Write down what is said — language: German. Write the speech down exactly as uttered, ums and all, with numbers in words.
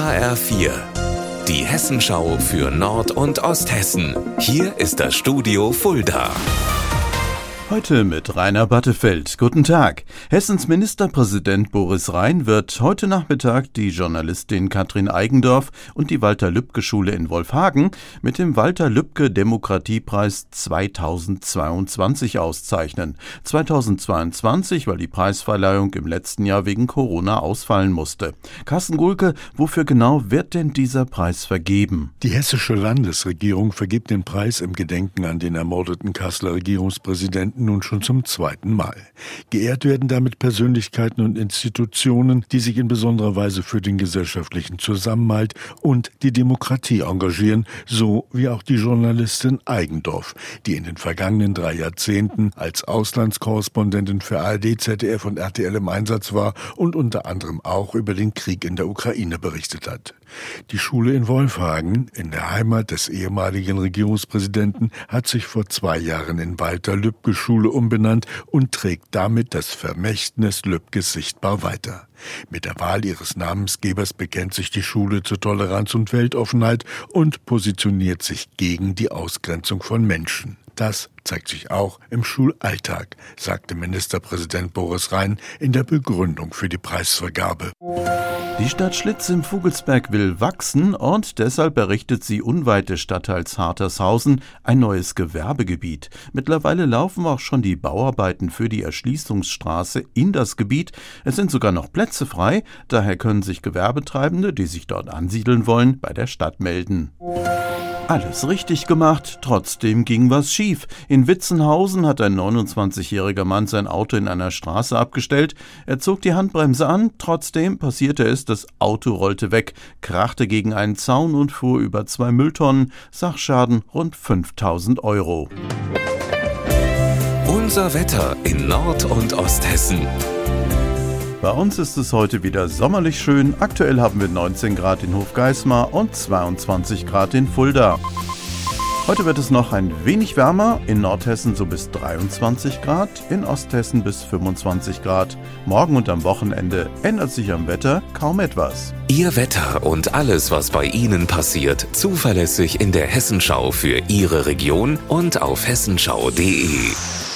H R vier, die Hessenschau für Nord- und Osthessen. Hier ist das Studio Fulda. Heute mit Rainer Battefeld. Guten Tag. Hessens Ministerpräsident Boris Rhein wird heute Nachmittag die Journalistin Katrin Eigendorf und die Walter-Lübcke-Schule in Wolfhagen mit dem Walter-Lübcke-Demokratiepreis zweitausendzweiundzwanzig auszeichnen. zweitausendzweiundzwanzig, weil die Preisverleihung im letzten Jahr wegen Corona ausfallen musste. Carsten Gulke, wofür genau wird denn dieser Preis vergeben? Die hessische Landesregierung vergibt den Preis im Gedenken an den ermordeten Kasseler Regierungspräsidenten nun schon zum zweiten Mal. Geehrt werden damit Persönlichkeiten und Institutionen, die sich in besonderer Weise für den gesellschaftlichen Zusammenhalt und die Demokratie engagieren, so wie auch die Journalistin Eigendorf, die in den vergangenen drei Jahrzehnten als Auslandskorrespondentin für A R D, Z D F und R T L im Einsatz war und unter anderem auch über den Krieg in der Ukraine berichtet hat. Die Schule in Wolfhagen, in der Heimat des ehemaligen Regierungspräsidenten, hat sich vor zwei Jahren in Walter-Lübcke-Schule umbenannt und trägt damit das Vermächtnis Lübkes sichtbar weiter. Mit der Wahl ihres Namensgebers bekennt sich die Schule zur Toleranz und Weltoffenheit und positioniert sich gegen die Ausgrenzung von Menschen. Das zeigt sich auch im Schulalltag, sagte Ministerpräsident Boris Rhein in der Begründung für die Preisvergabe. Die Stadt Schlitz im Vogelsberg will wachsen und deshalb errichtet sie unweit des Stadtteils Hartershausen ein neues Gewerbegebiet. Mittlerweile laufen auch schon die Bauarbeiten für die Erschließungsstraße in das Gebiet. Es sind sogar noch Plätze frei, daher können sich Gewerbetreibende, die sich dort ansiedeln wollen, bei der Stadt melden. Alles richtig gemacht, trotzdem ging was schief. In Witzenhausen hat ein neunundzwanzigjähriger Mann sein Auto in einer Straße abgestellt. Er zog die Handbremse an, trotzdem passierte es, das Auto rollte weg, krachte gegen einen Zaun und fuhr über zwei Mülltonnen, Sachschaden rund fünftausend Euro. Unser Wetter in Nord- und Osthessen. Bei uns ist es heute wieder sommerlich schön. Aktuell haben wir neunzehn Grad in Hofgeismar und zweiundzwanzig Grad in Fulda. Heute wird es noch ein wenig wärmer, in Nordhessen so bis dreiundzwanzig Grad, in Osthessen bis fünfundzwanzig Grad. Morgen und am Wochenende ändert sich am Wetter kaum etwas. Ihr Wetter und alles, was bei Ihnen passiert, zuverlässig in der Hessenschau für Ihre Region und auf hessenschau punkt de.